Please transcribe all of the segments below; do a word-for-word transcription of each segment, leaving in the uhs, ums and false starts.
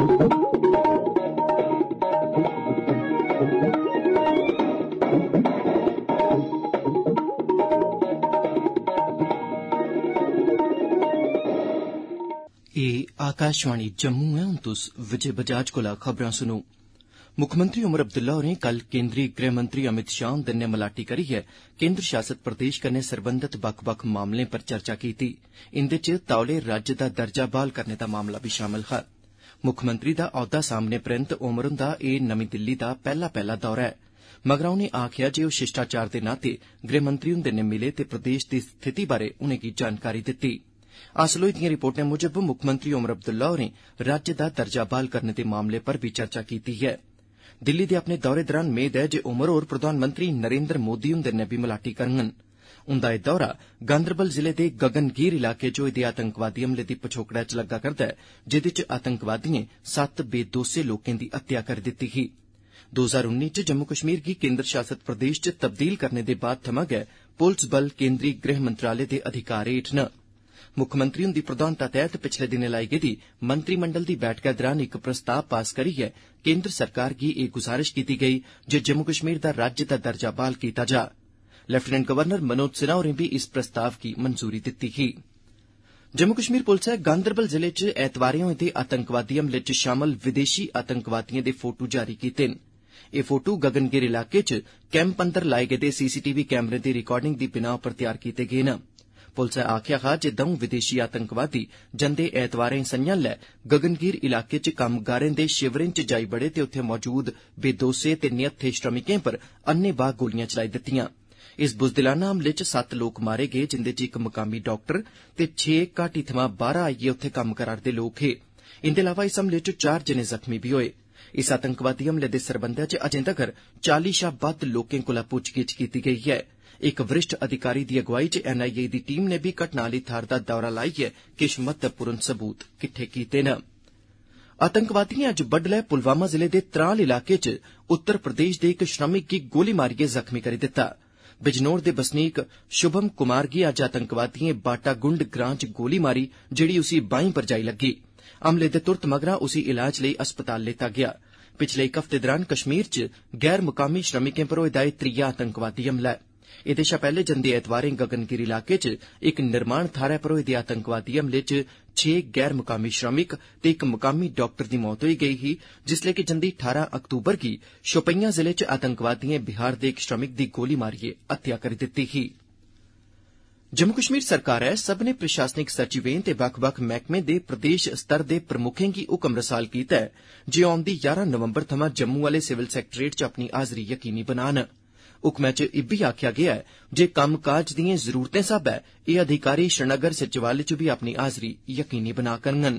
आकाशवाणी जम्मू है। हुण तुस विजय बजाज कोला खबरां सुनो। मुक्खमंत्री उमर अब्दुल्ला होरें कल केन्द्रीय गृह मंत्री अमित शाह हुंदे नै मलाटी करियै केन्द्र शासित प्रदेश कन्नै सरबंधत बक्ख बक्ख मामलें पर चर्चा कीती। इंदे च तौले राज्य दा दर्जा बहाल करने दा मामला बी शामल हा। मुक्खमंत्री दा औहदा सामने परैंत उमर हुंदा एह नमीं दिल्ली दा पैहला पैहला दौरा ऐ। मगरा उनें आखेआ जे ओह शिष्टाचार दे नाते गृहमंत्री हुंदे नै मिले ते प्रदेश दी स्थिति बारै उनेंगी जानकारी दित्ती। हासल होई दिएं रिपोर्टें मुजब मुक्खमंत्री उमर अब्दुल्ला होरें राज्य दा दर्जा बहाल करने दे मामले पर बी चर्चा कीती ऐ। दिल्ली दे अपने दौरे दौरान मेद ऐ जे उमर होर प्रधानमंत्री नरेन्द्र मोदी हुंदे नै बी मलाटी करङन। उंदा एह दौरा गांदरबल जिले दे गगनगीर इलाके च होए दे आतंकवादी हमले दी पछोकड़ै च लग्गा करदा ऐ, जेदे च आतंकवादिएं सत्त बेदोसे लोकें दी हत्या करी दित्ती ही। दो हजार उन्नी च जम्मू कश्मीर गी केन्द्र शासित प्रदेश च तब्दील करने दे बाद थमां गै पुलस बल केन्द्री गृह मंत्रालय दे अधिकार हेठ न। मुक्खमंत्री हुंदी प्रधानता तैहत पिछले दिनें लाई गेदी मंत्रिमंडल दी बैठका दौरान इक प्रस्ताव पास करियै केन्द्र सरकार गी एह गुजारिश कीती गेई जे जम्मू कश्मीर दा राज्य दा दर्जा बहाल कीता जा। लेफ्टिनेंट गवर्नर मनोज सिन्हा होरें बी इस प्रस्ताव गी मंजूरी दित्ती ही। जम्मू कश्मीर पुलसै गांदरबल जिले च ऐतवारें होए दे आतंकवादी हमले च शामल विदेशी आतंकवादिएं दे फोटू जारी कीते न। एह फोटू गगनगीर इलाके च कैंप अंदर लाए गेदे सीसीटीवी कैमरे दी रिकार्डिंग दी बिनाह पर तैयार कीते गे न। पुलसै आखेआ हा जे दौं विदेशी आतंकवादी जंदे ऐतवारें संझा'लै गगनगीर इलाके च कम्मगारें दे शिवरें च जाई बड़े ते उत्थे मौजूद बेदोसे ते निहत्थे श्रमिकें पर अन्नेबाह गोलियां चलाई दित्तियां। इस बुजदिलाना हमले च सत्त लोक मारे गे, जिंदे च इक मकामी डाक्टर ते छे घाटी थमां बाहर आइयै उत्थे कम्म करा'रदे लोक हे। इंदे अलावा इस हमले च चार जने जख्मी बी होए। इस आतंकवादी हमले दे सरबंधै च अजें तगर चाली शा बद्द लोकें कोला पुच्छगिच्छ कीती गेई ऐ। इक वरिष्ठ अधिकारी दी अगुवाई च एनआईए दी टीम ने बी घटना आली थाहर दा दौरा लाइयै किश महत्वपूर्ण सबूत किट्ठे कीते न। आतंकवादिएं अज्ज बड्डलै पुलवामा जिले दे त्राल इलाके च उत्तर प्रदेश दे इक श्रमिक गी गोली मारियै जख्मी करी दित्ता। बिजनौर दे बसनीक शुभम कुमार गी अज्ज आतंकवादिएं बाटागुंड ग्रां च गोली मारी, जेड़ी उसी बाहीं पर जाई लग्गी। हमले दे तुरत मगरा उसी इलाज लेई अस्पताल लेता गेआ। पिछले इक हफ्ते दौरान कश्मीर च गैर मुकामी श्रमिकें पर होए दा एह त्रीया आतंकवादी हमला ऐ। एहदे शा पैहले जंदे ऐतवारें गगनगिरी इलाके च इक निर्माण थाहरै पर होए दे आतंकवादी हमले च छे गैर मुकामी श्रमिक ते इक मुकामी डाक्टर दी मौत होई गेई ही, जिसलै कि जंदी ठारां अक्तूबर गी शोपियां जिले च आतंकवादिएं बिहार दे इक श्रमिक दी गोली मारियै हत्या करी दित्ती ही। जम्मू कश्मीर सरकारै सब्भनें प्रशासनिक सचिवें ते बक्ख बक्ख मैह्कमें दे प्रदेश स्तर दे प्रमुखें गी हुकम रसाल कीता ऐ जे औंदी यारां नवंबर थमां जम्मू आले सिविल सैक्रेटेरिएट च अपनी हाजरी यकीनी बनान। हुकमै च इब्बी आखेआ गेआ ऐ जे कम्मकाज दिएं जरूरतें स्हाबै एह अधिकारी श्रीनगर सचिवालय च बी अपनी हाजरी यकीनी बना करङन।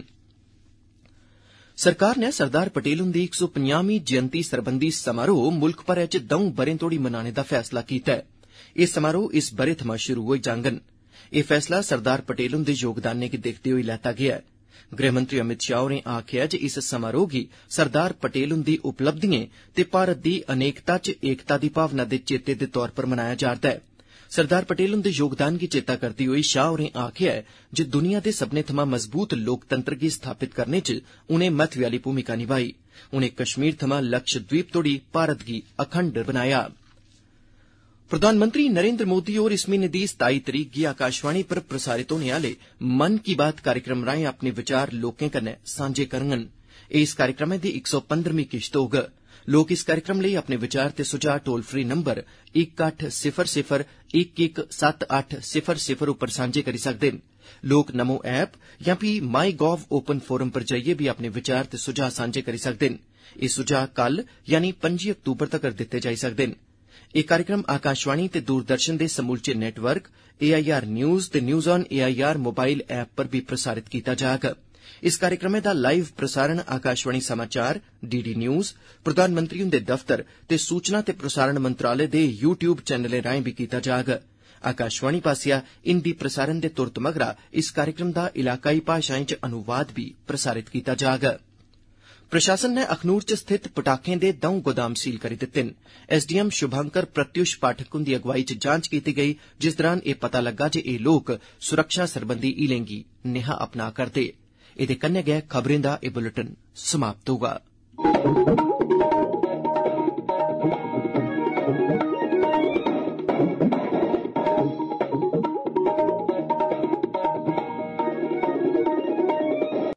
सरकार नै सरदार पटेल हुंदी इक सौ पंजाहवीं जयंती सरबंधी समारोह मुल्ख भरै च दौं ब'रें तोड़ी मनाने दा फैसला कीता ऐ। एह समारोह इस ब'रे थमां शुरू होई जाङन। एह फैसला सरदार पटेल हुंदे योगदानै गी दिक्खदे होई लैता गेआ ऐ। गृहमंत्री अमित शाह होरें आखेआ जे इस समारोह गी सरदार पटेल हुंदी उपलब्धिएं ते भारत दी अनेकता च एकता दी भावना दे चेते दे तौर पर मनाया जा'रदा ऐ। सरदार पटेल हुंदे योगदान गी चेता करदे होई शाह होरें आखेआ ऐ जे दुनिया दे सब्भनें थमां मजबूत लोकतंत्र गी स्थापित करने च उनें महत्वै आली भूमिका निभाई। उनें कश्मीर थमां लक्षद्वीप तोड़ी भारत गी अखंड बनाया। प्रधानमंत्री नरेन्द्र मोदी होर इस म्हीने दी सताई तरीक गी आकाशवाणी पर प्रसारित होने आले मन की बात कार्यक्रम राएं अपने विचार लोकें कन्नै सांझे करङन। एह इस कार्यक्रमै दी इक सौ पंदरवीं किश्त होग। लोक इस कार्यक्रम लेई अपने विचार ते सुझाऽ टोल फ्री नंबर इक अट्ठ सिफर सिफर इक इक सत्त अट्ठ सिफर सिफर उप्पर सांझे करी सकदे न। लोक नमो ऐप जां फ्ही माई गोव ओपन फोरम पर जाइयै बी अपने विचार ते सुझाऽ सांझे करी सकदे न। एह सुझाऽ कल यानी पंजी अक्तूबर तगर दित्ते जाई सकदे न। एह कार्यक्रम आकाशवाणी ते दूरदर्शन दे समूलचे नेटवर्क, एआईआर न्यूज ते news on AIR mobile app पर बी प्रसारित कीता जाग। इस कार्यक्रमै दा लाइव प्रसारण आकाशवाणी समाचार, डीडी न्यूज, प्रधानमंत्री हुंदे दफ्तर ते सूचना ते प्रसारण मंत्रालय दे यू ट्यूब चैनलें राएं बी कीता जाग। आकाशवाणी पास्सेआ हिंदी प्रसारण दे तुरत मगरा इस कार्यक्रम दा इलाकाई भाषाएं च अनुवाद बी प्रसारित कीता जाग। प्रशासन नै अखनूर च स्थित पटाखें दे दौं गोदाम सील करी दित्ते न। एसडीएम शुभंकर प्रत्युष पाठक हुंदी अगुवाई च जांच कीती गेई, जिस दौरान एह पता लग्गा जे एह लोक सुरक्षा सरबंधी हीलें गी नेहा अपना करदे। एदे कन्नै गै खबरें दा एह बुलेटिन समाप्त होगा।